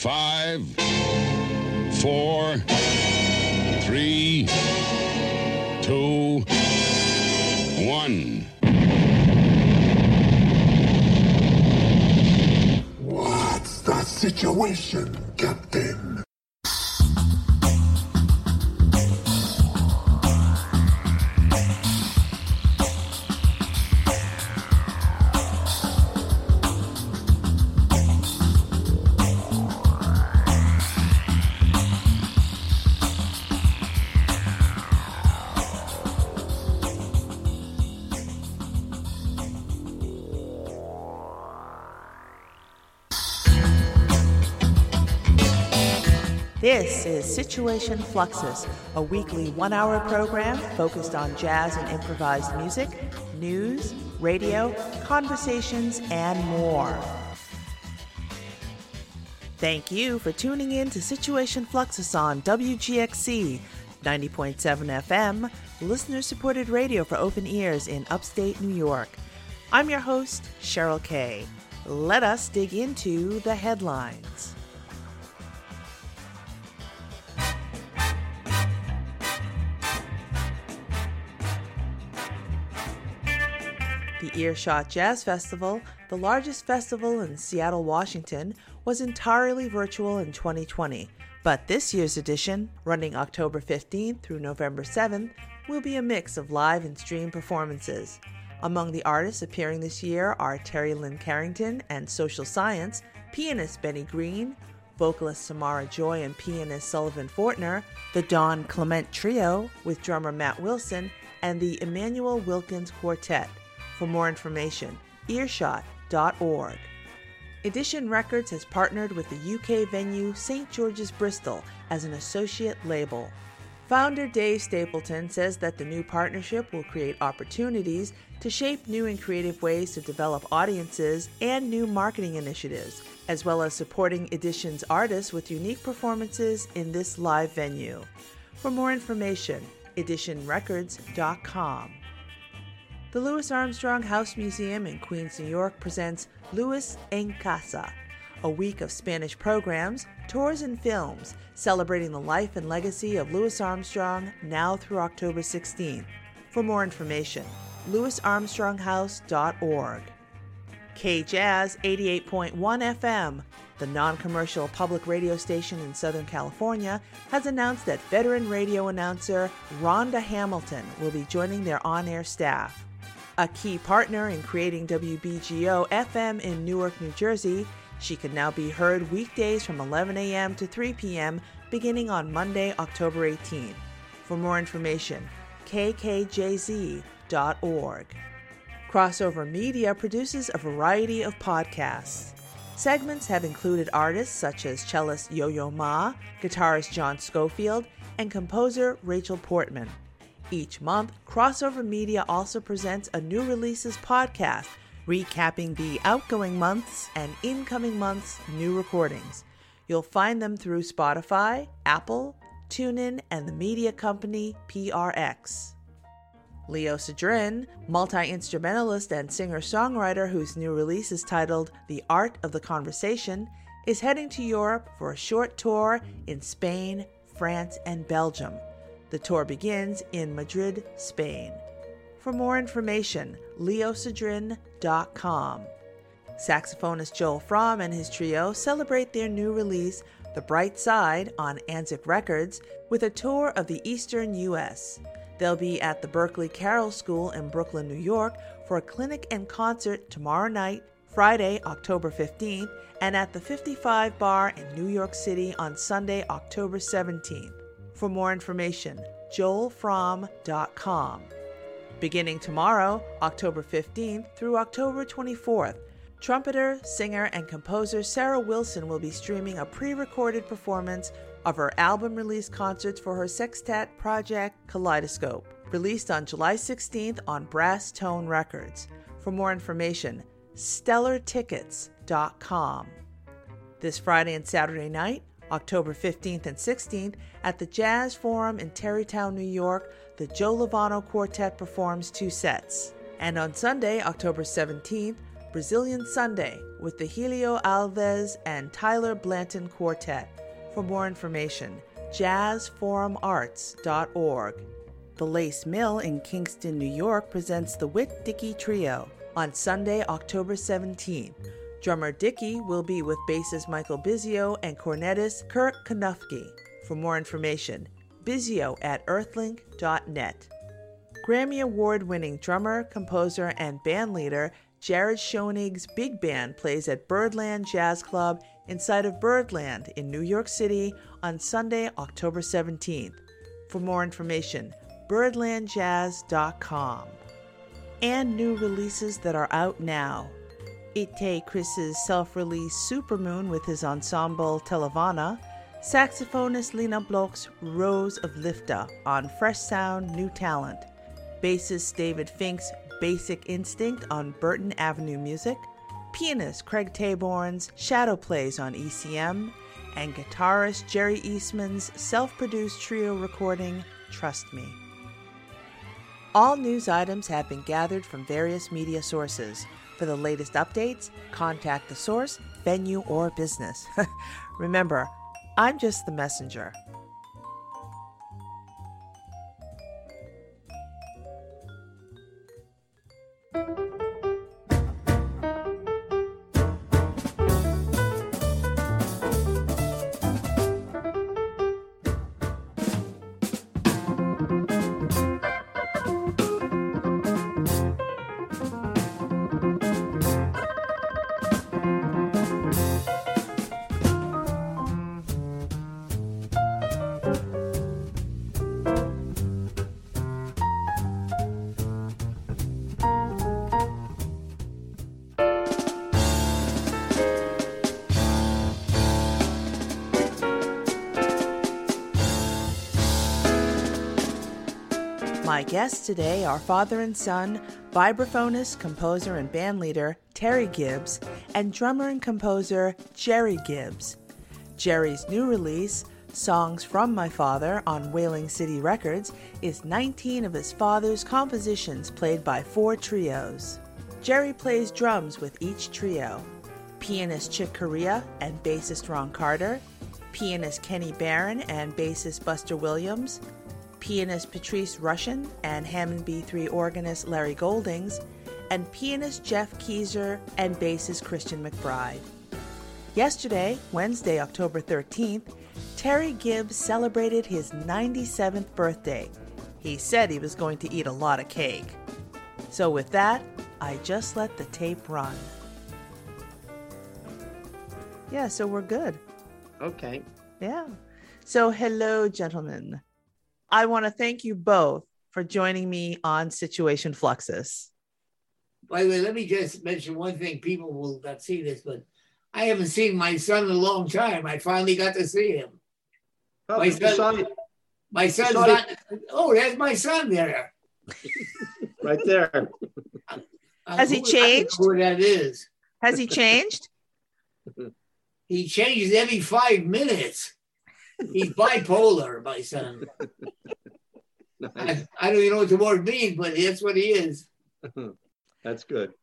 5, 4, 3, 2, 1. What's the situation, Captain? This is Situation Fluxus, a weekly one-hour program focused on jazz and improvised music, news, radio, conversations, and more. Thank you for tuning in to Situation Fluxus on WGXC 90.7 FM, listener-supported radio for open ears in upstate New York. I'm your host, Cheryl Kay. Let us dig into the headlines. The Earshot Jazz Festival, the largest festival in Seattle, Washington, was entirely virtual in 2020, but this year's edition, running October 15th through November 7th, will be a mix of live and stream performances. Among the artists appearing this year are Terry Lynn Carrington and Social Science, pianist Benny Green, vocalist Samara Joy and pianist Sullivan Fortner, the Don Clement Trio with drummer Matt Wilson, and the Emmanuel Wilkins Quartet. For more information, earshot.org. Edition Records has partnered with the UK venue St. George's Bristol as an associate label. Founder Dave Stapleton says that the new partnership will create opportunities to shape new and creative ways to develop audiences and new marketing initiatives, as well as supporting Edition's artists with unique performances in this live venue. For more information, editionrecords.com. The Louis Armstrong House Museum in Queens, New York presents Louis en Casa, a week of Spanish programs, tours, and films celebrating the life and legacy of Louis Armstrong now through October 16th. For more information, louisarmstronghouse.org. K-Jazz 88.1 FM, the non-commercial public radio station in Southern California, has announced that veteran radio announcer Rhonda Hamilton will be joining their on-air staff. A key partner in creating WBGO FM in Newark, New Jersey, she can now be heard weekdays from 11 a.m. to 3 p.m. beginning on Monday, October 18th. For more information, kkjz.org. Crossover Media produces a variety of podcasts. Segments have included artists such as cellist Yo-Yo Ma, guitarist John Schofield, and composer Rachel Portman. Each month, Crossover Media also presents a new releases podcast, recapping the outgoing months and incoming months' new recordings. You'll find them through Spotify, Apple, TuneIn, and the media company PRX. Leo Sidrin, multi-instrumentalist and singer-songwriter whose new release is titled The Art of the Conversation, is heading to Europe for a short tour in Spain, France, and Belgium. The tour begins in Madrid, Spain. For more information, leosidrin.com. Saxophonist Joel Fromm and his trio celebrate their new release, The Bright Side, on Anzik Records, with a tour of the Eastern U.S. They'll be at the Berkeley Carroll School in Brooklyn, New York, for a clinic and concert tomorrow night, Friday, October 15th, and at the 55 Bar in New York City on Sunday, October 17th. For more information, joelfromm.com. Beginning tomorrow, October 15th through October 24th, trumpeter, singer, and composer Sarah Wilson will be streaming a pre-recorded performance of her album release concerts for her sextet project Kaleidoscope, released on July 16th on Brass Tone Records. For more information, stellartickets.com. This Friday and Saturday night, October 15th and 16th, at the Jazz Forum in Tarrytown, New York, the Joe Lovano Quartet performs 2 sets. And on Sunday, October 17th, Brazilian Sunday with the Helio Alves and Tyler Blanton Quartet. For more information, jazzforumarts.org. The Lace Mill in Kingston, New York presents the Whit Dickey Trio on Sunday, October 17th. Drummer Dickey will be with bassist Michael Bizio and cornetist Kurt Kanufke. For more information, bizio@earthlink.net. Grammy Award-winning drummer, composer, and bandleader Jared Schoenig's big band plays at Birdland Jazz Club inside of Birdland in New York City on Sunday, October 17th. For more information, birdlandjazz.com. And new releases that are out now. Ite Chris's self-released Supermoon with his ensemble Televana, saxophonist Lena Bloch's Rose of Lifta on Fresh Sound New Talent, bassist David Fink's Basic Instinct on Burton Avenue Music, pianist Craig Taborn's Shadow Plays on ECM, and guitarist Jerry Eastman's self-produced trio recording Trust Me. All news items have been gathered from various media sources. For the latest updates, contact the source, venue, or business. Remember, I'm just the messenger. My guests today are father and son, vibraphonist, composer, and bandleader Terry Gibbs, and drummer and composer Jerry Gibbs. Jerry's new release, Songs from My Father on Whaling City Records, is 19 of his father's compositions played by 4 trios. Jerry plays drums with each trio. Pianist Chick Corea and bassist Ron Carter, pianist Kenny Barron and bassist Buster Williams, pianist Patrice Rushen and Hammond B3 organist Larry Goldings, and pianist Jeff Keyser and bassist Christian McBride. Yesterday, Wednesday, October 13th, Terry Gibbs celebrated his 97th birthday. He said he was going to eat a lot of cake. So with that, I just let the tape run. Yeah, so we're good. Okay. Yeah. So hello, gentlemen. I want to thank you both for joining me on Situation Fluxus. By the way, let me just mention one thing. People will not see this, but I haven't seen my son in a long time. I finally got to see him. Oh, my son's not. Oh, there's my son there. Right there. Has he changed? I don't know who that is. Has he changed? He changes every 5 minutes. He's bipolar, my son. Nice. I don't even know what the word means, but that's what he is. That's good.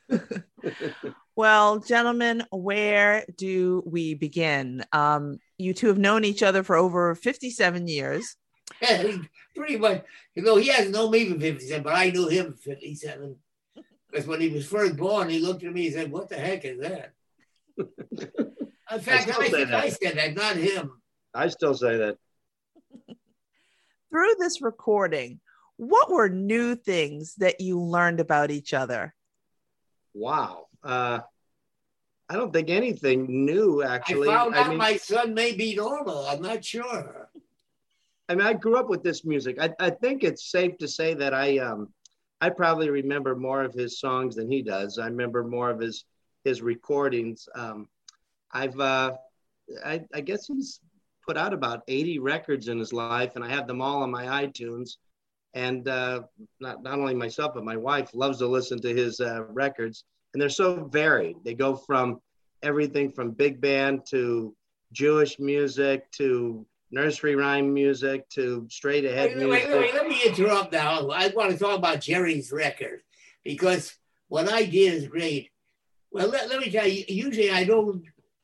Well, gentlemen, where do we begin? You two have known each other for over 57 years. Yeah, pretty much. You know, he hasn't known me for 57, but I knew him for 57. Because when he was first born, he looked at me and said, "What the heck is that?" In fact, I think I said that, not him. I still say that. Through this recording, what were new things that you learned about each other? Wow. I don't think anything new, actually. I found out my son may be normal. I'm not sure. I mean, I grew up with this music. I think it's safe to say that I probably remember more of his songs than he does. I remember more of his recordings. I guess he's put out about 80 records in his life, and I have them all on my iTunes. And not only myself, but my wife loves to listen to his records. And they're so varied. They go from everything from big band to Jewish music to nursery rhyme music to straight ahead music. Wait, let me interrupt now. I want to talk about Jerry's record, because what I did is great. Well, let me tell you, usually I don't,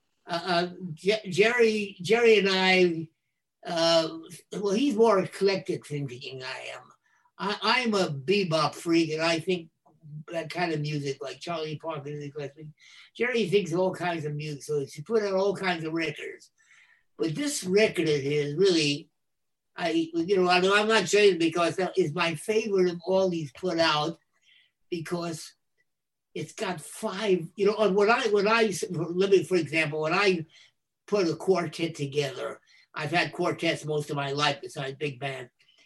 Jerry and I, well, he's more eclectic thinking I am. I'm a bebop freak, and I think that kind of music, like Charlie Parker is eclectic. Jerry thinks all kinds of music, so he put out all kinds of records. But this record of his really, I'm not saying it because that is my favorite of all he's put out, because it's got 5, when I, let me, for example, when I put a quartet together, I've had quartets most of my life besides big band.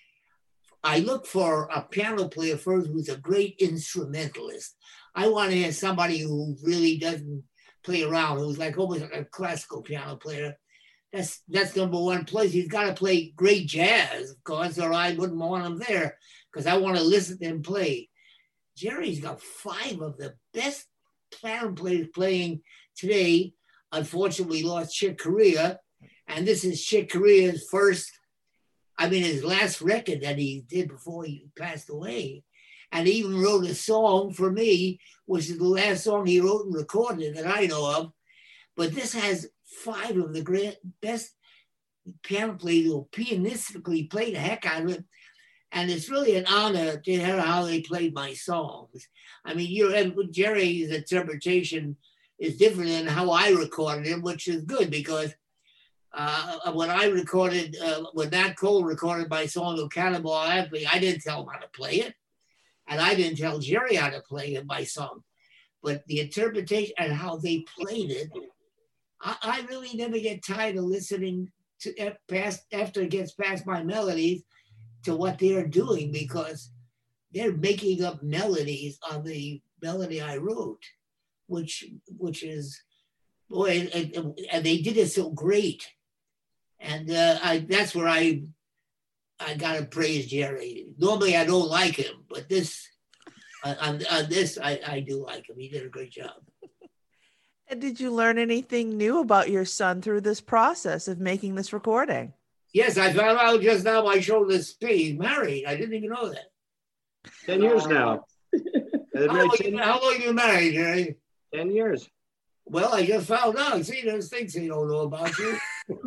I look for a piano player first who's a great instrumentalist. I want to have somebody who really doesn't play around, who's like almost like a classical piano player. That's number one. Plus, he's got to play great jazz, of course, or I wouldn't want him there, because I want to listen to him play. Jerry's got 5 of the best piano players playing today. Unfortunately, lost Chick Corea, and this is Chick Corea's his last record that he did before he passed away. And he even wrote a song for me, which is the last song he wrote and recorded that I know of. But this has 5 of the best piano players who pianistically play the heck out of it. And it's really an honor to hear how they played my songs. I mean, Jerry's interpretation is different than how I recorded it, which is good, because when I recorded, when Nat Cole recorded my song of Cannonball Adderley, I didn't tell him how to play it. And I didn't tell Jerry how to play my song. But the interpretation and how they played it, I really never get tired of listening to after it gets past my melodies to what they're doing, because they're making up melodies on the melody I wrote, which is, boy, and they did it so great. And that's where I gotta praise Jerry. Normally I don't like him, but on this I do like him. He did a great job. And did you learn anything new about your son through this process of making this recording? Yes, I found out just now my shoulder's he's married. I didn't even know that. 10 years now. How long you been married, Jerry? 10 years. Well, I just found out. See, there's things they don't know about you.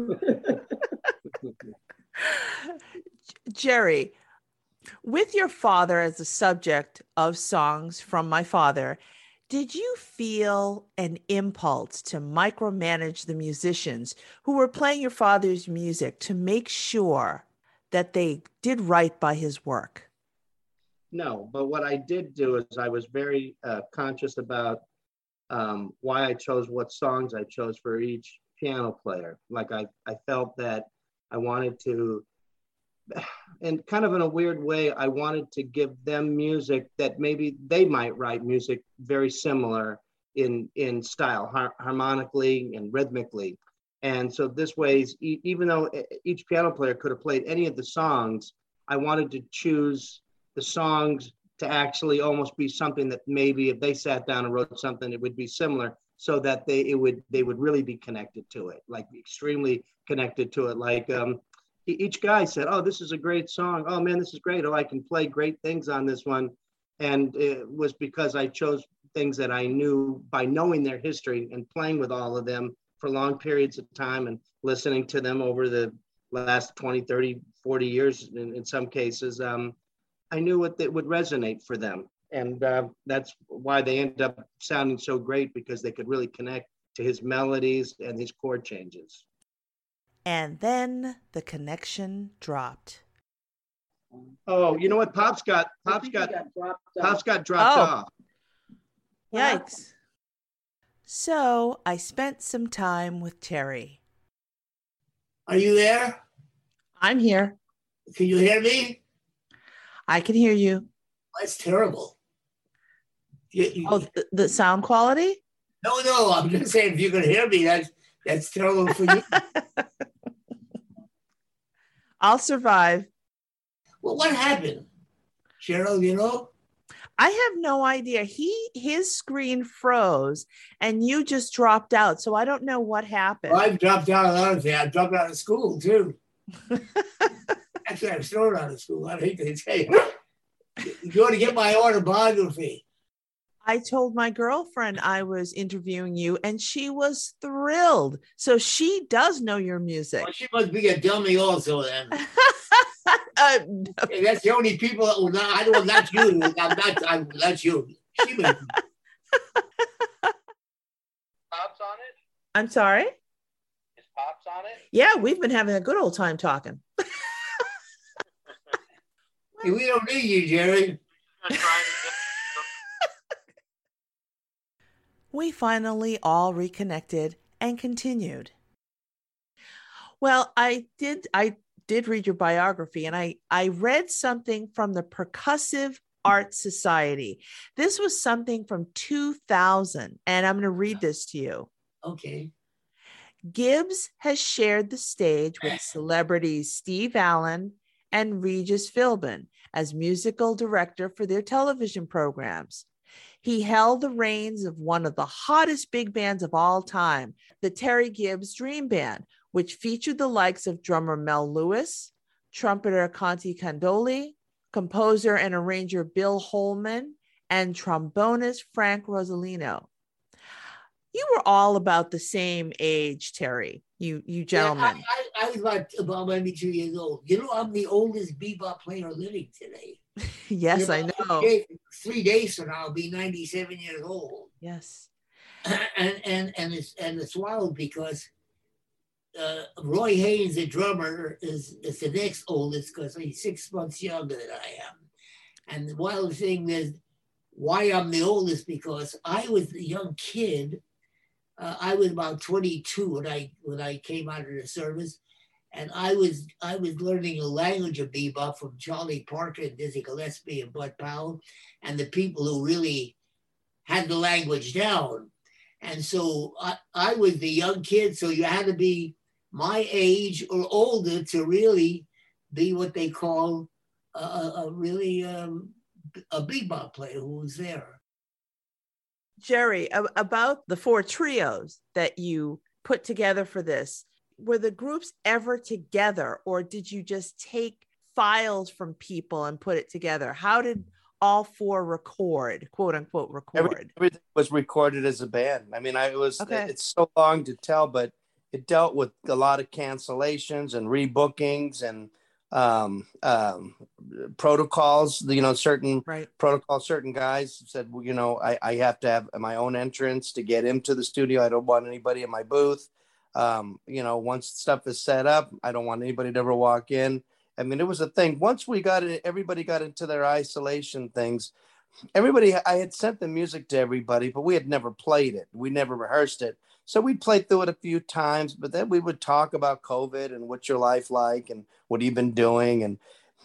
Jerry, with your father as the subject of songs from my father, did you feel an impulse to micromanage the musicians who were playing your father's music to make sure that they did right by his work? No, but what I did do is I was very conscious about why I chose what songs I chose for each piano player. Like I felt that I wanted to, and kind of in a weird way, I wanted to give them music that maybe they might write music very similar in style, harmonically and rhythmically. And so this way, even though each piano player could have played any of the songs, I wanted to choose the songs to actually almost be something that maybe if they sat down and wrote something, it would be similar, so that they would really be connected to it, like extremely connected to it. Like each guy said, "Oh, this is a great song. Oh man, this is great. Oh, I can play great things on this one." And it was because I chose things that I knew by knowing their history and playing with all of them for long periods of time and listening to them over the last 20, 30, 40 years in some cases. I knew what would resonate for them. And that's why they ended up sounding so great, because they could really connect to his melodies and his chord changes. And then the connection dropped. Oh, you know what? Pops got dropped off. Yikes. So I spent some time with Terry. Are you there? I'm here. Can you hear me? I can hear you. That's terrible. The sound quality? No, I'm just saying, if you can hear me, that's terrible for you. I'll survive. Well, what happened, Cheryl, you know? I have no idea. His screen froze and you just dropped out. So I don't know what happened. Well, I've dropped out of other things. I dropped out of school too. Actually, I was thrown out of school. I hate to say it. You want to get my autobiography? I told my girlfriend I was interviewing you, and she was thrilled. So she does know your music. Well, she must be a dummy also then. Uh, That's the only people that will not, I don't, not you. That's you. She was. Pops on it? I'm sorry? Is Pops on it? Yeah, we've been having a good old time talking. Hey, we don't need you, Jerry. We finally all reconnected and continued. Well, I did read your biography, and I read something from the Percussive Art Society. This was something from 2000, and I'm going to read this to you. Okay. Gibbs has shared the stage with celebrities Steve Allen and Regis Philbin as musical director for their television programs. He held the reins of one of the hottest big bands of all time, the Terry Gibbs Dream Band, which featured the likes of drummer Mel Lewis, trumpeter Conte Candoli, composer and arranger Bill Holman, and trombonist Frank Rosolino. You were all about the same age, Terry, you gentlemen. Yeah, I was about maybe 2 years old. You know, I'm the oldest bebop player living today. Yes, I know. 3 days from now, I'll be 97 years old. Yes. And it's wild because Roy Haynes, the drummer, is the next oldest because he's 6 months younger than I am. And the wild thing is why I'm the oldest, because I was a young kid. I was about 22 when I came out of the service, and I was learning the language of bebop from Charlie Parker and Dizzy Gillespie and Bud Powell, and the people who really had the language down. And so I was the young kid, so you had to be my age or older to really be what they call a bebop player who was there. Jerry, about the 4 trios that you put together for this, were the groups ever together, or did you just take files from people and put it together? How did all 4 record, quote unquote, record? Everything was recorded as a band. I mean, Okay. It's so long to tell, but it dealt with a lot of cancellations and rebookings and protocols, certain protocols. Certain guys said, well, I have to have my own entrance to get into the studio. I don't want anybody in my booth. Once stuff is set up, I don't want anybody to ever walk in. I mean, it was a thing. Once we got it, everybody got into their isolation things. I had sent the music to everybody, but we had never played it. We never rehearsed it. So we played through it a few times, but then we would talk about COVID and what's your life like and what have you been doing. And,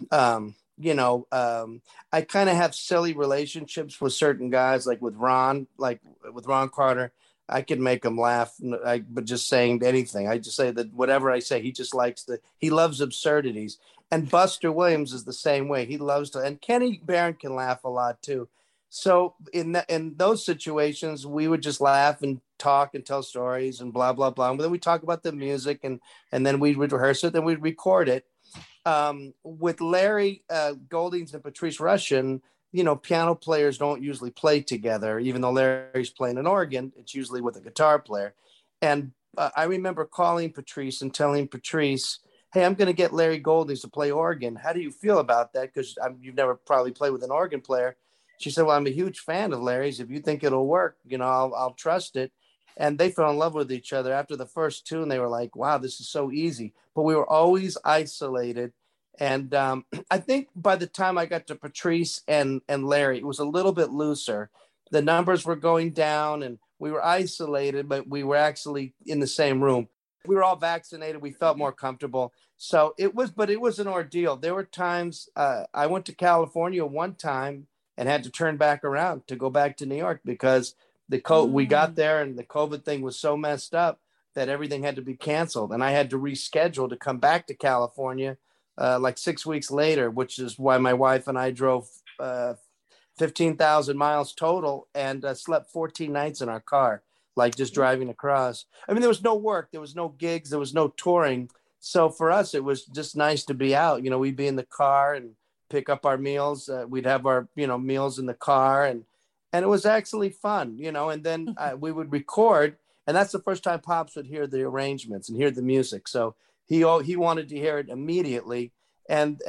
I kind of have silly relationships with certain guys, like with Ron Carter. I could make him laugh, but just saying anything. I just say that whatever I say, he just he loves absurdities. And Buster Williams is the same way. He loves to, and Kenny Barron can laugh a lot too. So in those situations, we would just laugh and talk and tell stories and blah, blah, blah. And then we talk about the music and then we would rehearse it, then we'd record it. With Larry Goldings and Patrice Rushen, piano players don't usually play together. Even though Larry's playing an organ, it's usually with a guitar player. And I remember calling Patrice and telling Patrice, hey, I'm going to get Larry Goldings to play organ. How do you feel about that? Because you've never probably played with an organ player. She said, well, I'm a huge fan of Larry's. If you think it'll work, I'll trust it. And they fell in love with each other after the first tune. They were like, wow, this is so easy. But we were always isolated. And I think by the time I got to Patrice and Larry, it was a little bit looser. The numbers were going down and we were isolated, but we were actually in the same room. We were all vaccinated. We felt more comfortable. So it was an ordeal. There were times I went to California one time and had to turn back around to go back to New York because we got there and the COVID thing was so messed up that everything had to be canceled. And I had to reschedule to come back to California like 6 weeks later, which is why my wife and I drove 15,000 miles total and slept 14 nights in our car, like just driving across. I mean, there was no work, there was no gigs, there was no touring. So for us, it was just nice to be out. We'd be in the car and pick up our meals. We'd have our, meals in the car. And it was actually fun, and then we would record, and that's the first time Pops would hear the arrangements and hear the music. So he wanted to hear it immediately. And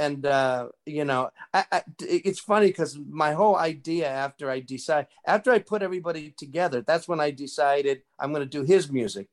it's funny because my whole idea after I put everybody together, that's when I decided I'm going to do his music.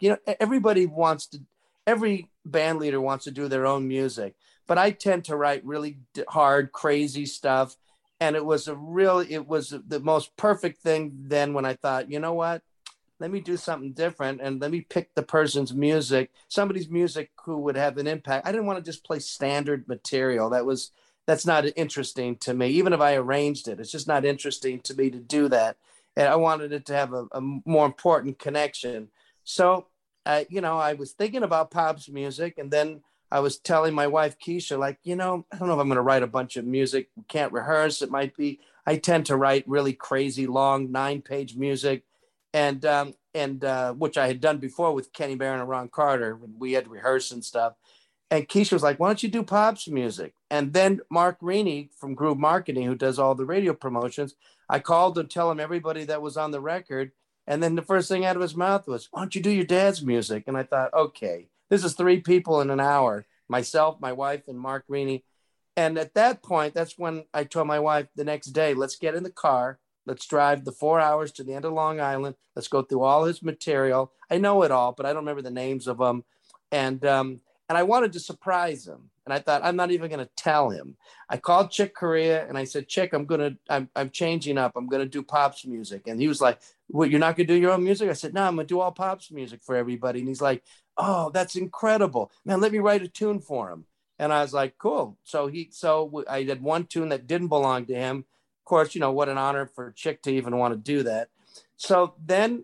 Every band leader wants to do their own music, but I tend to write really hard, crazy stuff. And it was the most perfect thing then when I thought, you know what, let me do something different and let me pick the person's music, somebody's music who would have an impact. I didn't want to just play standard material. That's not interesting to me. Even if I arranged it, it's just not interesting to me to do that. And I wanted it to have a more important connection. So, I was thinking about Pop's music, and then I was telling my wife, Keisha, like, I don't know if I'm going to write a bunch of music. We can't rehearse. It might be, I tend to write really crazy, long 9-page music. And which I had done before with Kenny Barron and Ron Carter when we had to rehearse and stuff. And Keisha was like, why don't you do Pop's music? And then Mark Reaney from Groove Marketing, who does all the radio promotions, I called to tell him everybody that was on the record. And then the first thing out of his mouth was, why don't you do your dad's music? And I thought, okay, this is 3 people in an hour, myself, my wife, and Mark Reaney. And at that point, that's when I told my wife the next day, let's get in the car. Let's drive the 4 hours to the end of Long Island. Let's go through all his material. I know it all, but I don't remember the names of them. And I wanted to surprise him. And I thought, I'm not even going to tell him. I called Chick Corea and I said, Chick, I'm changing up. I'm going to do Pop's music. And he was like, what, you're not going to do your own music? I said, no, I'm going to do all Pop's music for everybody. And he's like, oh, that's incredible. Man, let me write a tune for him. And I was like, cool. So I did one tune that didn't belong to him. Of course, what an honor for Chick to even want to do that. So then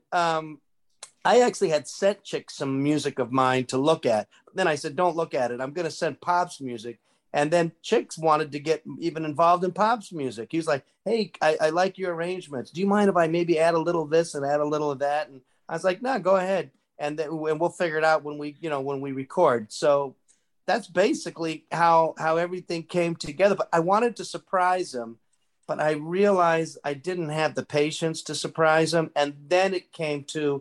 I actually had sent Chick some music of mine to look at. Then I said, don't look at it. I'm going to send Pop's music. And then Chick wanted to get even involved in Pop's music. He was like, hey, I like your arrangements. Do you mind if I maybe add a little of this and add a little of that? And I was like, no, go ahead. And we'll figure it out when we record. So that's basically how everything came together. But I wanted to surprise him. But I realized I didn't have the patience to surprise him. And then it came to,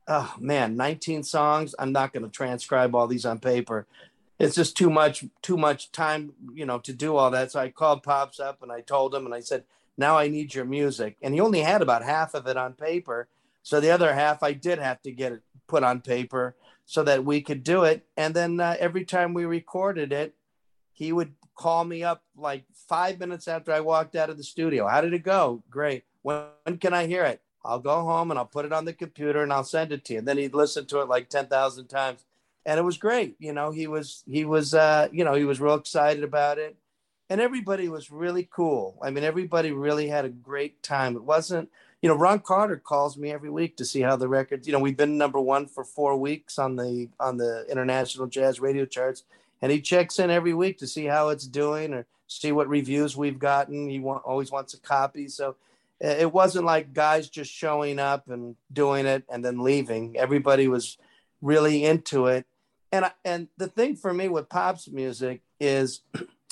19 songs. I'm not going to transcribe all these on paper. It's just too much time, to do all that. So I called Pops up and I told him, and I said, now I need your music. And he only had about half of it on paper. So the other half, I did have to get it put on paper so that we could do it. And then every time we recorded it, he would call me up like 5 minutes after I walked out of the studio. How did it go? Great. When can I hear it? I'll go home and I'll put it on the computer and I'll send it to you. And then he'd listen to it like 10,000 times. And it was great. He was real excited about it. And everybody was really cool. I mean, everybody really had a great time. It wasn't, Ron Carter calls me every week to see how the records, we've been #1 for 4 weeks on the international jazz radio charts. And he checks in every week to see how it's doing or see what reviews we've gotten. He always wants a copy. So it wasn't like guys just showing up and doing it and then leaving. Everybody was really into it. And the thing for me with Pop's music is,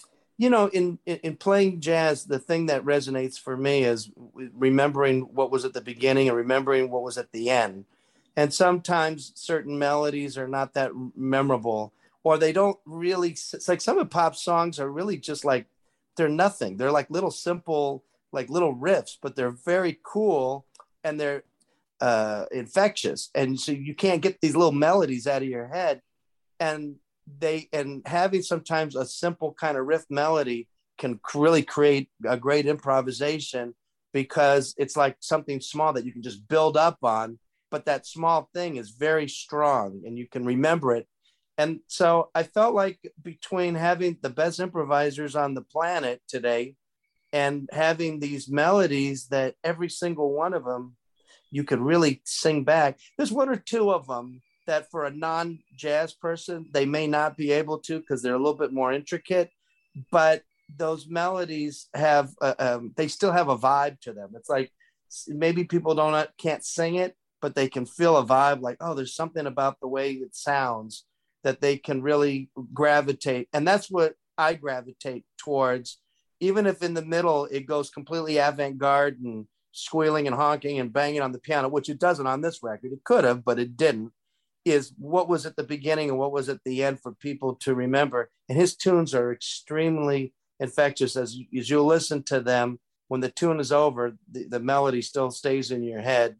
in playing jazz, the thing that resonates for me is remembering what was at the beginning and remembering what was at the end. And sometimes certain melodies are not that memorable, or they don't really, it's like some of Pop's songs are really just like, they're nothing. They're like little simple, like little riffs, but they're very cool and they're infectious. And so you can't get these little melodies out of your head. And having sometimes a simple kind of riff melody can really create a great improvisation, because it's like something small that you can just build up on, but that small thing is very strong and you can remember it. And so I felt like between having the best improvisers on the planet today and having these melodies that every single one of them you could really sing back. There's 1 or 2 of them that for a non-jazz person, they may not be able to because they're a little bit more intricate, but those melodies have, they still have a vibe to them. It's like, maybe people can't sing it, but they can feel a vibe like, oh, there's something about the way it sounds that they can really gravitate. And that's what I gravitate towards, even if in the middle it goes completely avant-garde and squealing and honking and banging on the piano, which it doesn't on this record. It could have, but it didn't, is what was at the beginning and what was at the end for people to remember. And his tunes are extremely infectious. As you listen to them, when the tune is over, the melody still stays in your head.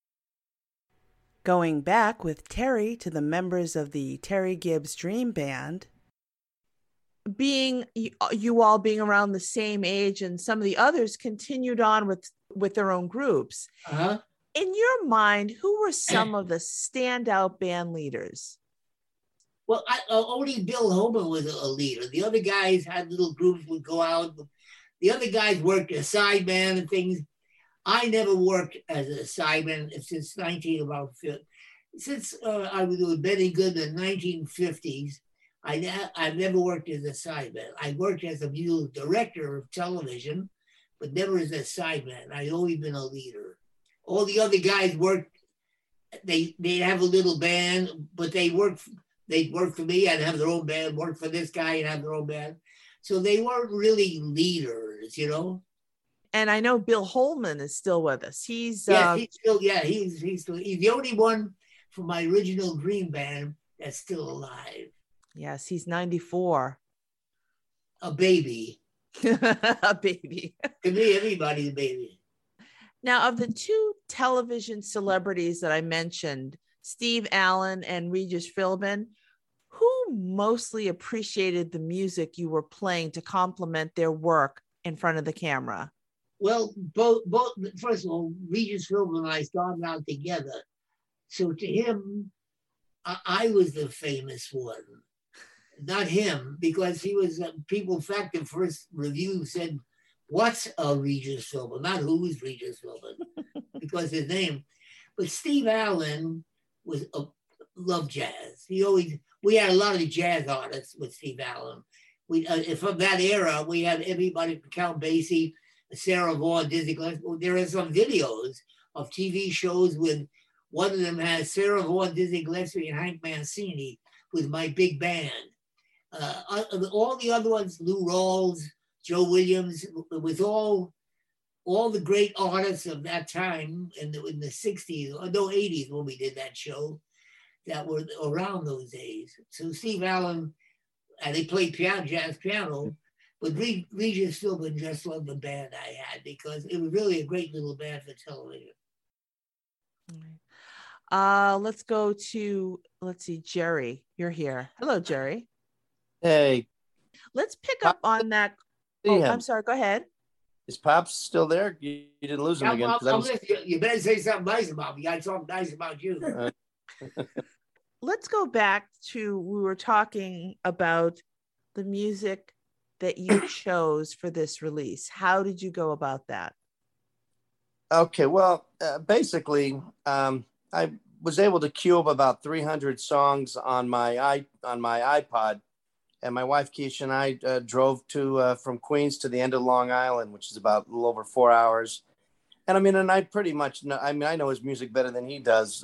Going back with Terry to the members of the Terry Gibbs Dream Band, being you all being around the same age, and some of the others continued on with their own groups. Uh-huh. In your mind, who were some of the standout band leaders? Well, only Bill Holman was a leader. The other guys had little groups, would go out. The other guys worked as sideman and things. I never worked as a sideman since I was with Benny Goodman in the 1950s. I've never worked as a sideman. I worked as a musical director of television, but never as a sideman. I've always been a leader. All the other guys worked. They'd have a little band, but they'd work for me. I'd have their own band. Work for this guy and have their own band. So they weren't really leaders, you know. And I know Bill Holman is still with us. He's the only one from my original Dream Band that's still alive. Yes, he's 94. A baby. A baby. To me, everybody's a baby. Now, of the two television celebrities that I mentioned, Steve Allen and Regis Philbin, who mostly appreciated the music you were playing to complement their work in front of the camera? Well, both. First of all, Regis Philbin and I started out together. So to him, I was the famous one, not him, because he was, people, in fact, the first review said, "What's a Regis Philbin?" Not who is Regis Philbin, because his name. But Steve Allen loved jazz. We had a lot of jazz artists with Steve Allen. From that era, we had everybody from Count Basie, Sarah Vaughan, Dizzy Gillespie. There are some videos of TV shows with one of them has Sarah Vaughan, Dizzy Gillespie, and Hank Mancini with my big band. All the other ones, Lou Rawls, Joe Williams, with all the great artists of that time in the 60s, or no, 80s when we did that show, that were around those days. So Steve Allen, and they played jazz piano, but Regis Philbin just loved the band I had because it was really a great little band for television. Let's go to, Jerry. You're here. Hello, Jerry. Hey. Let's pick up on that. Oh, I'm sorry. Go ahead. Is Pops still there? You didn't lose him again. You better say something nice about me. I talk nice about you. Let's go back to, we were talking about the music that you chose for this release. How did you go about that? Okay, well, basically, I was able to queue up about 300 songs on my iPod, and my wife Keisha and I drove from Queens to the end of Long Island, which is about a little over 4 hours. And I pretty much know. I know his music better than he does.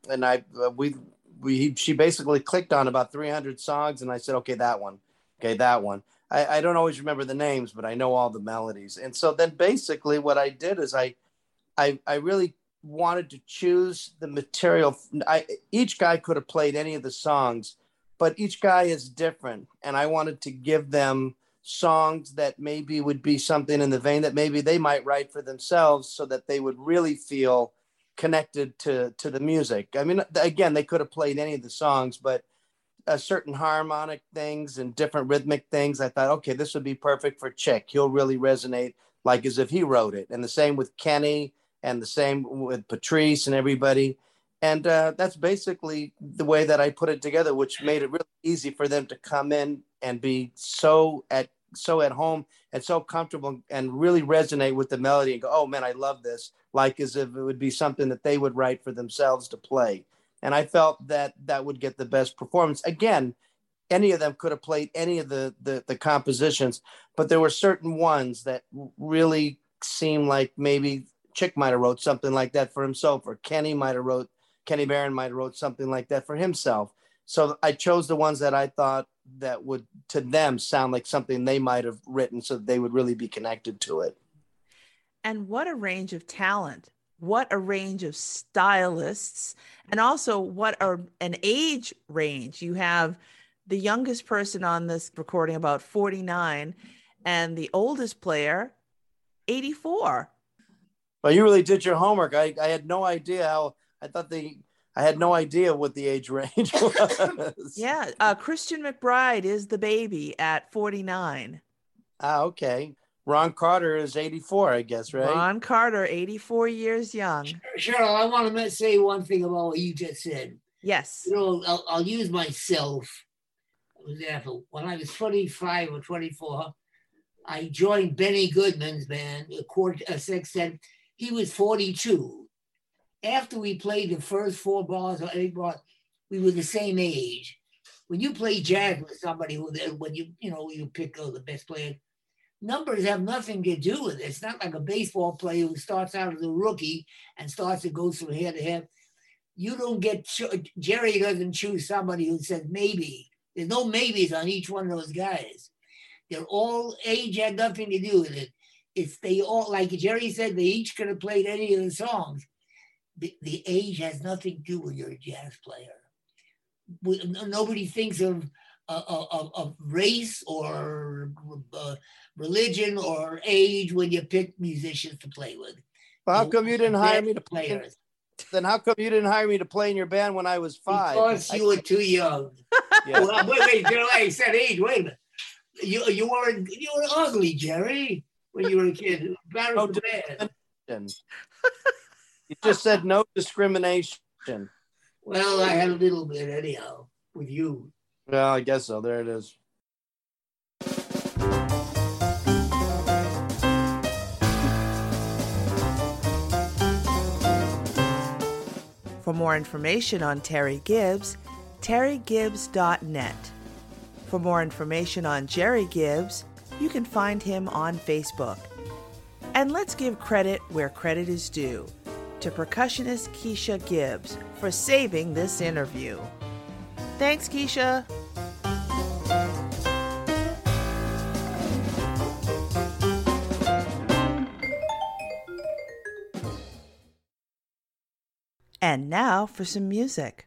She basically clicked on about 300 songs, and I said, okay, that one. I don't always remember the names, but I know all the melodies. And so then basically what I did is I really wanted to choose the material. Each guy could have played any of the songs, but each guy is different. And I wanted to give them songs that maybe would be something in the vein that maybe they might write for themselves so that they would really feel connected to the music. I mean, again, they could have played any of the songs, but certain harmonic things and different rhythmic things, I thought, okay, this would be perfect for Chick. He'll really resonate like as if he wrote it. And the same with Kenny, and the same with Patrice and everybody. And that's basically the way that I put it together, which made it really easy for them to come in and be so at home and so comfortable and really resonate with the melody and go, oh man, I love this. Like as if it would be something that they would write for themselves to play. And I felt that would get the best performance. Again, any of them could have played any of the compositions, but there were certain ones that really seemed like maybe Chick might have wrote something like that for himself, or Kenny Barron might have wrote something like that for himself. So I chose the ones that I thought that would, to them, sound like something they might have written so that they would really be connected to it. And what a range of talent. What a range of stylists. And also, an age range. You have the youngest person on this recording, about 49, and the oldest player, 84. Well, you really did your homework. I had no idea I had no idea what the age range was. Yeah. Christian McBride is the baby at 49. Okay. Ron Carter is 84, I guess, right? Ron Carter, 84 years young. Cheryl, I want to say one thing about what you just said. Yes. You know, I'll use myself as an example. When I was 25 or 24, I joined Benny Goodman's band, a sextet. He was 42. After we played the first 4 bars or 8 bars, we were the same age. When you play jazz with somebody when you pick the best player, numbers have nothing to do with it. It's not like a baseball player who starts out as a rookie and starts to go from head to head. You don't Jerry doesn't choose somebody who says maybe. There's no maybes on each one of those guys. They're all, age had nothing to do with it. If they all, like Jerry said, they each could have played any of the songs. The age has nothing to do with your jazz player. Nobody thinks of race or religion or age when you pick musicians to play with. Well, how come you didn't hire me to play? Then how come you didn't hire me to play in your band when I was 5? Because you were too young. Yeah. Well, wait, I said age. Wait a minute. You were ugly, Jerry, when you were a kid. No discrimination. You just said no discrimination. Well, I had a little bit anyhow with you. Well, I guess so. There it is. For more information on Terry Gibbs, terrygibbs.net. For more information on Jerry Gibbs, you can find him on Facebook. And let's give credit where credit is due to percussionist Keisha Gibbs for saving this interview. Thanks, Keisha. And now for some music.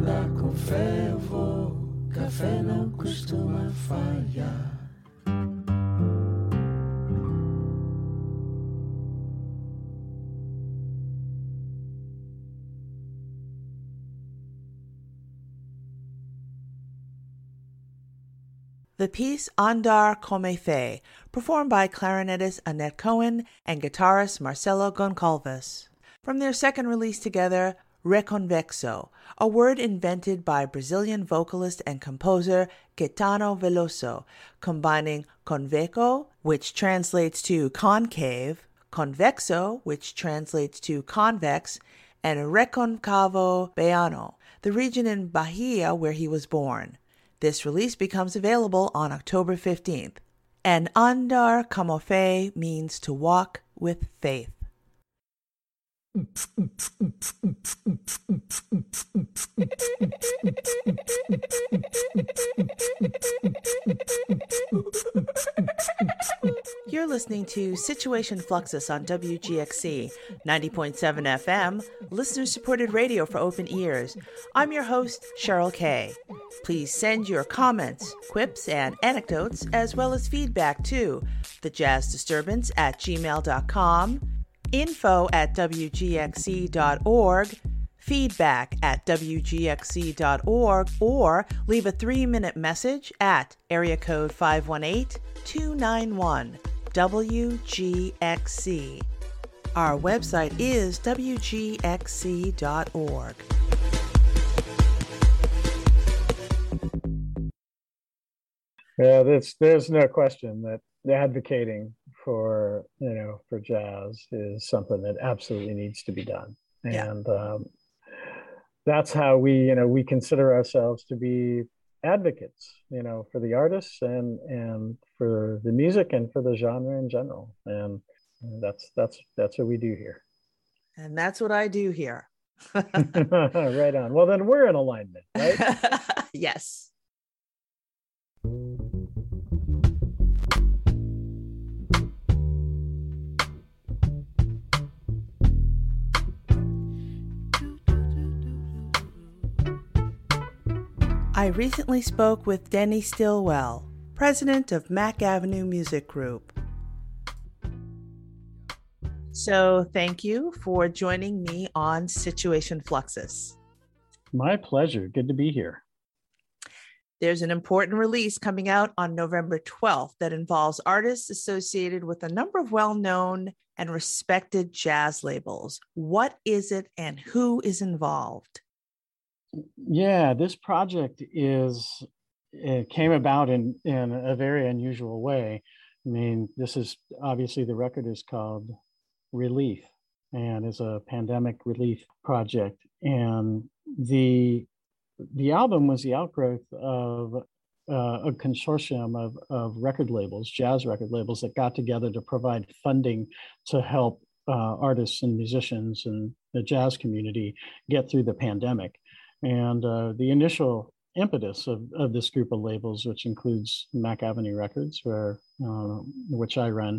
jogar com fé eu vou, café não costuma falhar. The piece Andar Come Fe, performed by clarinetist Annette Cohen and guitarist Marcelo Goncalves. From their second release together, Reconvexo, a word invented by Brazilian vocalist and composer Caetano Veloso, combining conveco, which translates to concave, convexo, which translates to convex, and Reconcavo Baiano, the region in Bahia where he was born. This release becomes available on October 15th. And Andar Como Fe means to walk with faith. You're listening to Situation Fluxus on WGXC 90.7 FM, listener-supported radio for open ears. I'm your host, Cheryl Kay. Please send your comments, quips, and anecdotes, as well as feedback to thejazzdisturbance@gmail.com, info@wgxc.org, feedback@wgxc.org, or leave a 3-minute message at area code 518-291-WGXC. Our website is wgxc.org. Yeah, there's no question that advocating for jazz is something that absolutely needs to be done, and that's how we consider ourselves to be advocates, for the artists and for the music and for the genre in general, and that's what we do here. And that's what I do here. Right on. Well, then we're in alignment, right? Yes. I recently spoke with Denny Stillwell, president of Mack Avenue Music Group. So thank you for joining me on Situation Fluxus. My pleasure. Good to be here. There's an important release coming out on November 12th that involves artists associated with a number of well-known and respected jazz labels. What is it and who is involved? Yeah, this project came about in a very unusual way. I mean, this is obviously, the record is called Relief and is a pandemic relief project. And the album was the outgrowth of a consortium of record labels, jazz record labels, that got together to provide funding to help artists and musicians and the jazz community get through the pandemic. And the initial impetus of this group of labels, which includes Mack Avenue Records, which I run,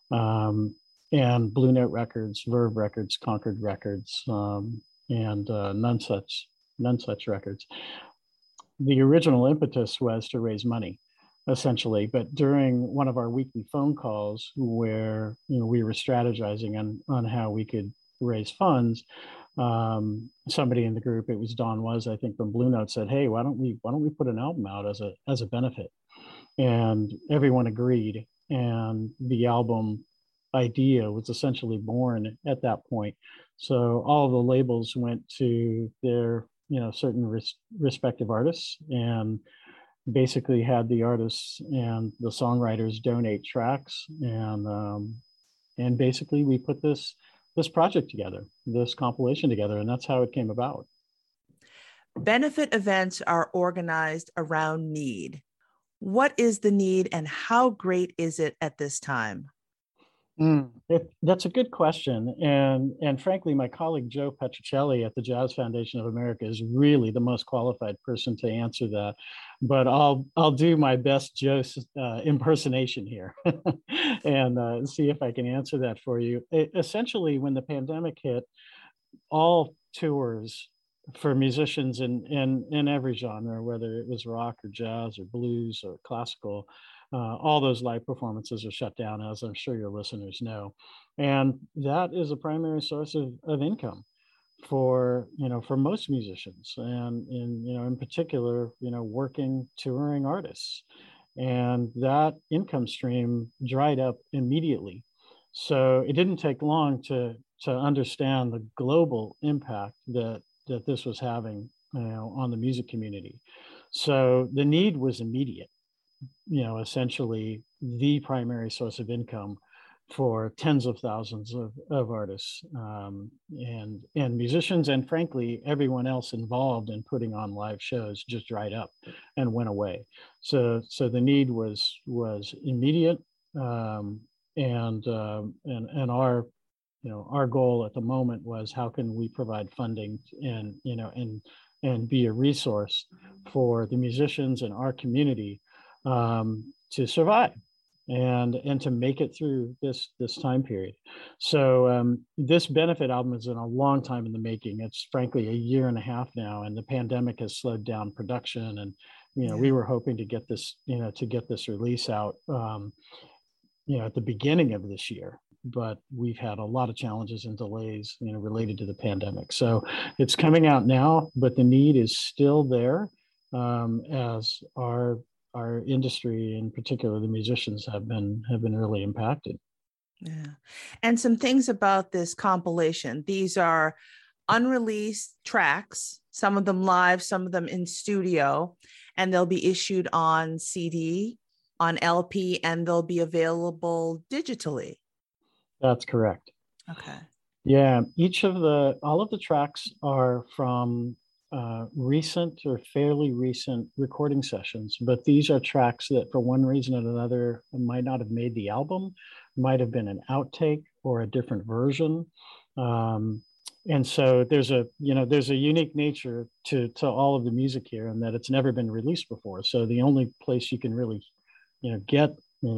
and Blue Note Records, Verve Records, Concord Records, and None Such Records. The original impetus was to raise money, essentially. But during one of our weekly phone calls, where we were strategizing on how we could raise funds, somebody in the group, it was Don Was, I think, from Blue Note, said, "Hey, why don't we put an album out as a benefit?" And everyone agreed, and the album idea was essentially born at that point. So all the labels went to their certain respective artists and basically had the artists and the songwriters donate tracks, and basically we put this project together, this compilation together, and that's how it came about. Benefit events are organized around need. What is the need and how great is it at this time? That's a good question. And frankly, my colleague Joe Petrocelli at the Jazz Foundation of America is really the most qualified person to answer that. But I'll do my best Joe's impersonation here and see if I can answer that for you. Essentially, when the pandemic hit, all tours for musicians in every genre, whether it was rock or jazz or blues or classical, all those live performances are shut down, as I'm sure your listeners know. And that is a primary source of income for, for most musicians, and in particular, working touring artists. And that income stream dried up immediately. So it didn't take long to understand the global impact that this was having, on the music community. So the need was immediate, essentially the primary source of income for tens of thousands of artists, and musicians, and frankly, everyone else involved in putting on live shows just dried up and went away. So the need was immediate, and our goal at the moment was, how can we provide funding and be a resource for the musicians in our community, to survive and to make it through this time period. So this benefit album is in a long time in the making. It's frankly a year and a half now, and the pandemic has slowed down production. And we were hoping to get this release out at the beginning of this year, but we've had a lot of challenges and delays related to the pandemic. So it's coming out now, but the need is still there, as our industry, in particular the musicians, have been really impacted. Yeah. And some things about this compilation: these are unreleased tracks, some of them live, some of them in studio, and they'll be issued on CD, on LP, and they'll be available digitally. That's correct. Okay. Yeah, all of the tracks are from recent or fairly recent recording sessions, but these are tracks that for one reason or another might not have made the album, might have been an outtake or a different version. And so there's a unique nature to all of the music here, and that it's never been released before. So the only place you can really, get,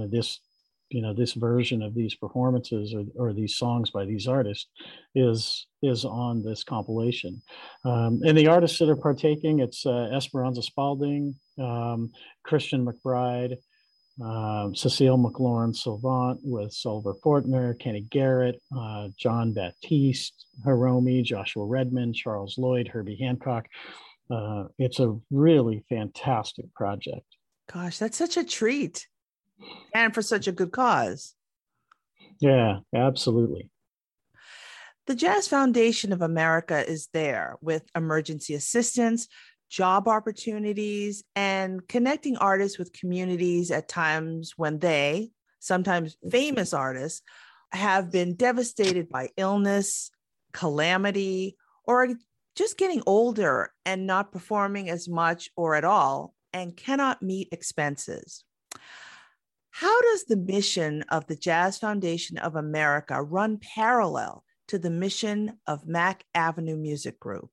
this version of these performances or these songs by these artists is on this compilation. And the artists that are partaking, it's Esperanza Spalding, Christian McBride, Cecile McLaurin Savant with Sullivan Fortner, Kenny Garrett, John Baptiste, Hiromi, Joshua Redmond, Charles Lloyd, Herbie Hancock. It's a really fantastic project. Gosh, that's such a treat. And for such a good cause. Yeah, absolutely. The Jazz Foundation of America is there with emergency assistance, job opportunities, and connecting artists with communities at times when they, sometimes famous artists, have been devastated by illness, calamity, or just getting older and not performing as much or at all and cannot meet expenses. How does the mission of the Jazz Foundation of America run parallel to the mission of Mack Avenue Music Group?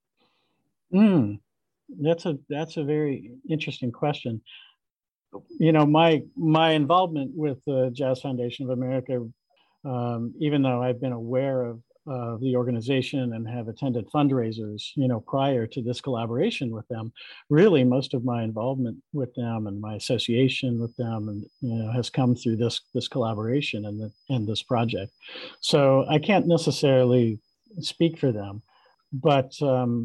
That's a very interesting question. My involvement with the Jazz Foundation of America, even though I've been aware of the organization and have attended fundraisers, prior to this collaboration with them, really most of my involvement with them and my association with them, and has come through this collaboration and this project. So I can't necessarily speak for them, but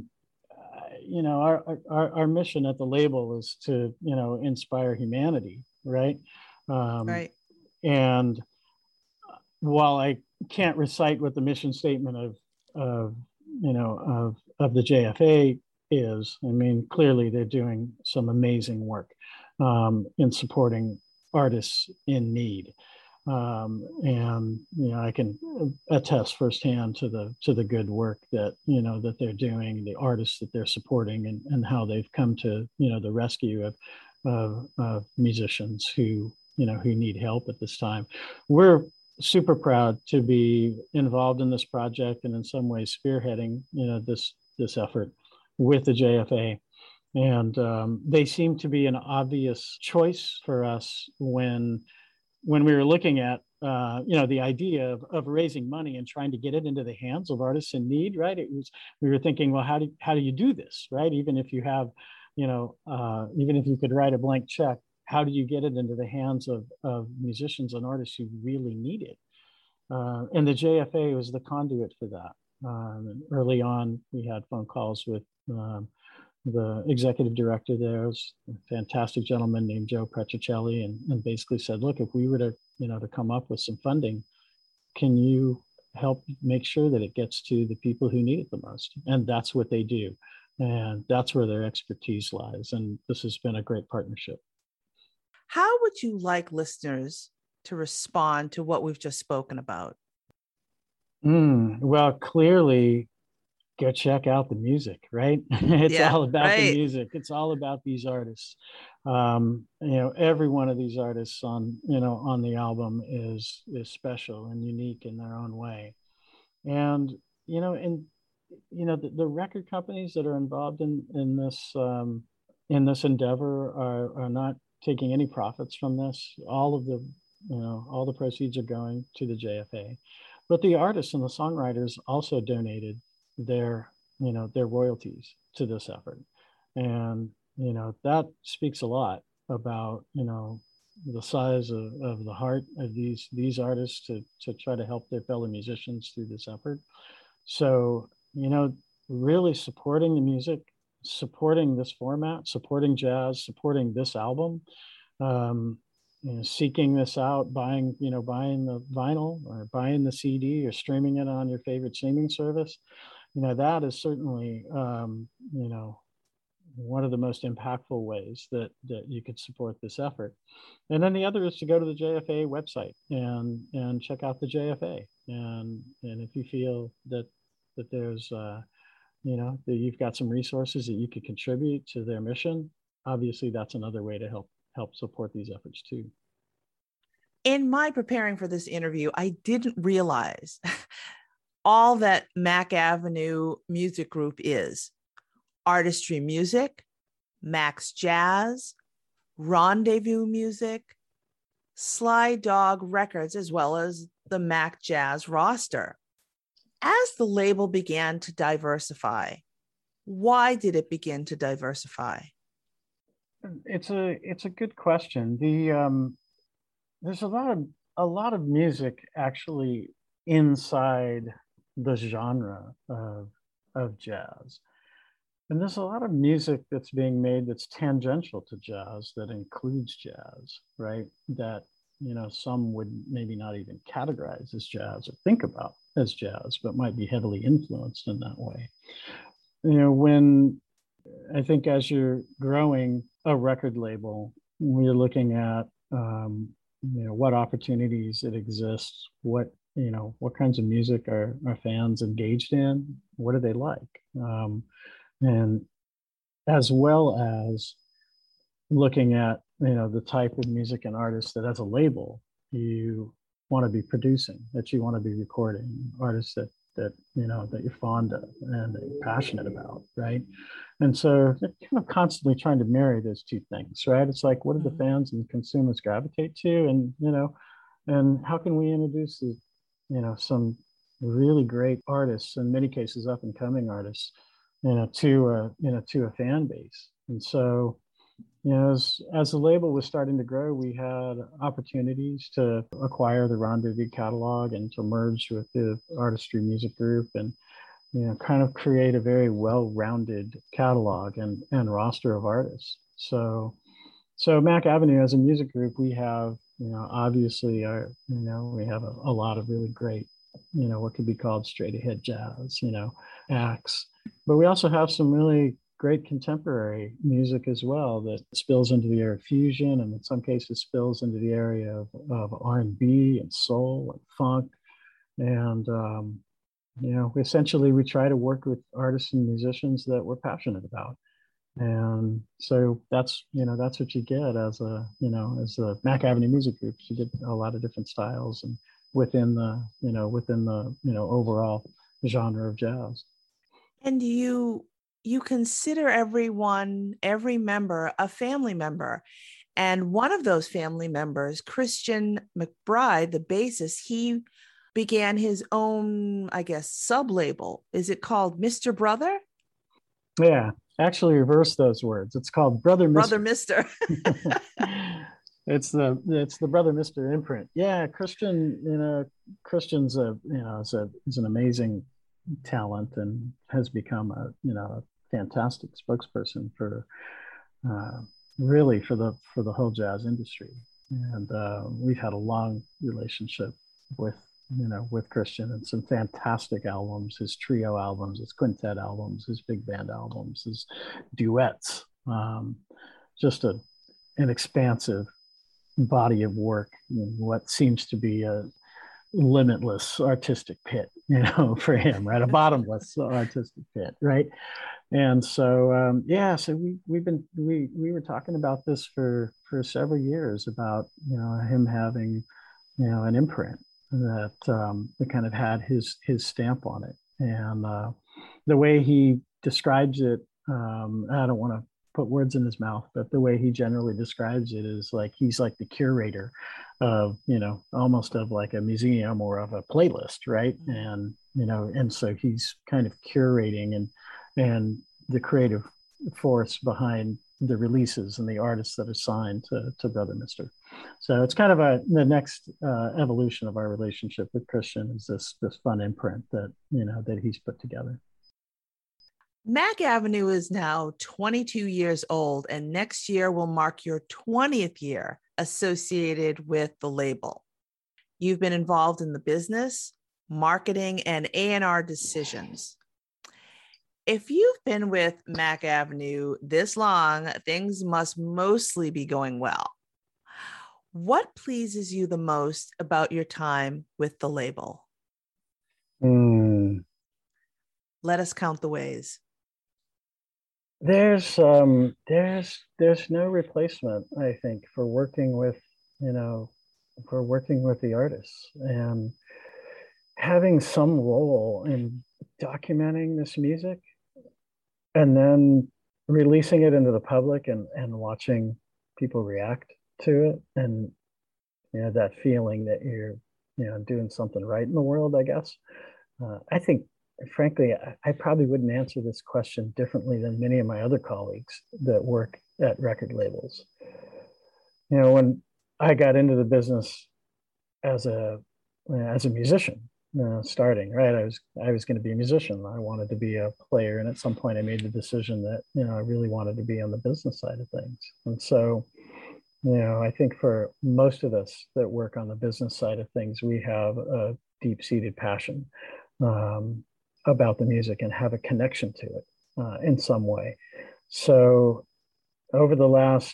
our mission at the label is to inspire humanity, right? Right. And while I can't recite what the mission statement of the JFA is, I mean, clearly they're doing some amazing work in supporting artists in need, and I can attest firsthand to the good work that that they're doing, the artists that they're supporting, and how they've come to the rescue of musicians who need help at this time. We're super proud to be involved in this project and in some ways spearheading this effort with the JFA, and they seem to be an obvious choice for us when when we were looking at the idea of raising money and trying to get it into the hands of artists in need, right? We were thinking, well, how do you do this, right? Even if you have, even if you could write a blank check, how do you get it into the hands of musicians and artists who really need it? And the JFA was the conduit for that. Early on, we had phone calls with the executive director there, was a fantastic gentleman named Joe Petricelli, and basically said, look, if we were to come up with some funding, can you help make sure that it gets to the people who need it the most? And that's what they do. And that's where their expertise lies. And this has been a great partnership. How would you like listeners to respond to what we've just spoken about? Well, clearly, go check out the music, right? It's all about the music. It's all about these artists. Every one of these artists on the album is special and unique in their own way. And, the record companies that are involved in this endeavor are not taking any profits from this. All the proceeds are going to the JFA, but the artists and the songwriters also donated their royalties to this effort. And, that speaks a lot about, the size of the heart of these artists to try to help their fellow musicians through this effort. So, really supporting the music, supporting this format, supporting jazz, supporting this album, seeking this out, buying the vinyl or buying the CD or streaming it on your favorite streaming service. That is certainly, one of the most impactful ways that you could support this effort. And then the other is to go to the JFA website and check out the JFA. And if you feel that there's, that you've got some resources that you could contribute to their mission, obviously that's another way to help support these efforts too. In my preparing for this interview, I didn't realize all that Mack Avenue Music Group is. Artistry Music, Max Jazz, Rendezvous Music, Sly Dog Records, as well as the Mack Jazz roster. As the label began to diversify, why did it begin to diversify? It's a good question. There's a lot of music actually inside the genre of jazz. And there's a lot of music that's being made that's tangential to jazz, that includes jazz, right? That, some would maybe not even categorize as jazz or think about as jazz, but might be heavily influenced in that way. When I think as you're growing a record label, we're looking at, what opportunities it exists, what kinds of music are fans engaged in, what do they like? And as well as looking at, the type of music and artists that as a label you want to be producing, that you want to be recording, artists that you're fond of and that you're passionate about, right? And so they're kind of constantly trying to marry those two things, right? It's like, what do the fans and consumers gravitate to? And, and how can we introduce some really great artists, in many cases up and coming artists, to a fan base. And so, as the label was starting to grow, we had opportunities to acquire the Rendezvous catalog and to merge with the Artistry Music Group and, kind of create a very well-rounded catalog and roster of artists. So Mack Avenue as a music group, we have, obviously we have a lot of really great, what could be called straight ahead jazz, acts. But we also have some really great contemporary music as well that spills into the area of fusion, and in some cases spills into the area of R&B and soul and funk. And, essentially we try to work with artists and musicians that we're passionate about. And so that's what you get as the Mack Avenue Music Group. You get a lot of different styles and within the overall genre of jazz. And you consider every member a family member. And one of those family members, Christian McBride, the bassist, he began his own, I guess, sub-label. Is it called Mr. Brother? Yeah, actually reverse those words. It's called Brother Mister. Brother Mister. It's the Brother Mister imprint. Yeah, Christian, Christian's is an amazing talent and has become a fantastic spokesperson for really for the whole jazz industry. And we've had a long relationship with Christian, and some fantastic albums, his trio albums, his quintet albums, his big band albums, his duets, just an expansive body of work in what seems to be a limitless artistic pit, for him, right? A bottomless artistic pit, right? And so, so we were talking about this for several years about, him having, an imprint that kind of had his stamp on it. And the way he describes it, I don't want to put words in his mouth, but the way he generally describes it is like he's like the curator of, almost of like a museum or of a playlist, right? And and so he's kind of curating and the creative force behind the releases and the artists that are signed to Brother Mister. So it's kind of the next evolution of our relationship with Christian is this fun imprint that that he's put together. Mack Avenue is now 22 years old, and next year will mark your 20th year associated with the label. You've been involved in the business, marketing, and A&R decisions. If you've been with Mack Avenue this long, things must mostly be going well. What pleases you the most about your time with the label? Let us count the ways. There's no replacement, I think, for working with the artists and having some role in documenting this music and then releasing it into the public and watching people react to it, and that feeling that you're doing something right in the world, I guess. I think, frankly, I probably wouldn't answer this question differently than many of my other colleagues that work at record labels. When I got into the business as a musician, starting, right, I was going to be a musician. I wanted to be a player, and at some point I made the decision that I really wanted to be on the business side of things. And so I think for most of us that work on the business side of things, we have a deep-seated passion about the music and have a connection to it in some way. So over the last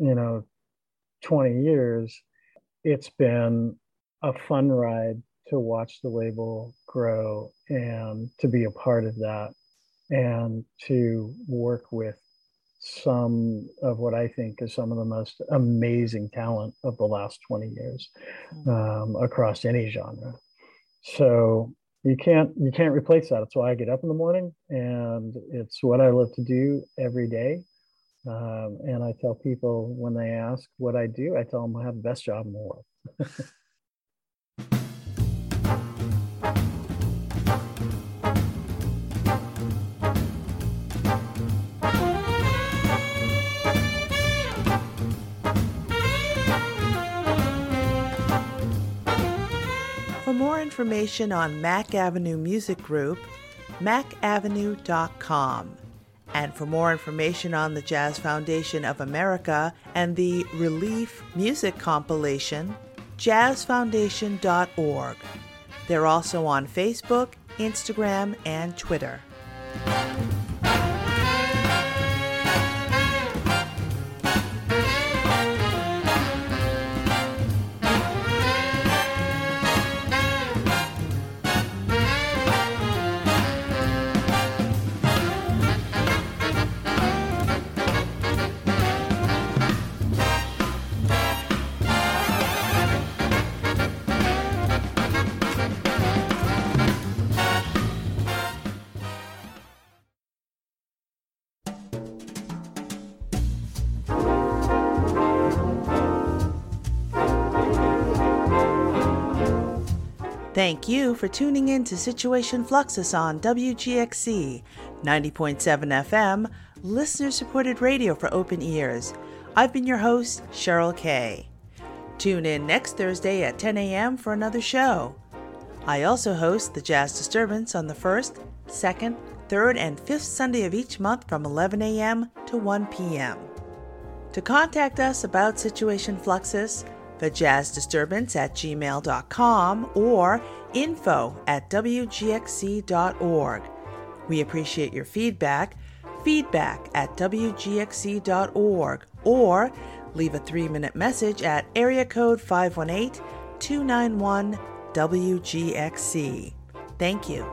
20 years, it's been a fun ride to watch the label grow and to be a part of that and to work with some of what I think is some of the most amazing talent of the last 20 years across any genre. So you can't replace that. It's why I get up in the morning, and it's what I love to do every day. And I tell people when they ask what I do, I tell them I have the best job in the world. For more information on Mack Avenue Music Group, mackavenue.com. And for more information on the Jazz Foundation of America and the Relief Music Compilation, jazzfoundation.org. They're also on Facebook, Instagram, and Twitter. Thank you for tuning in to Situation Fluxus on WGXC 90.7 FM, listener-supported radio for open ears. I've been your host, Cheryl Kay. Tune in next Thursday at 10 a.m. for another show. I also host the Jazz Disturbance on the 1st, 2nd, 3rd, and 5th Sunday of each month from 11 a.m. to 1 p.m. To contact us about Situation Fluxus, thejazzdisturbance@gmail.com or info@wgxc.org. We appreciate your feedback at-wgxc.org, or leave a 3-minute message at area code 518-291-WGXC. Thank you.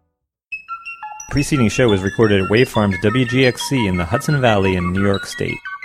The preceding show was recorded at Wave Farms WGXC in the Hudson Valley in New York State.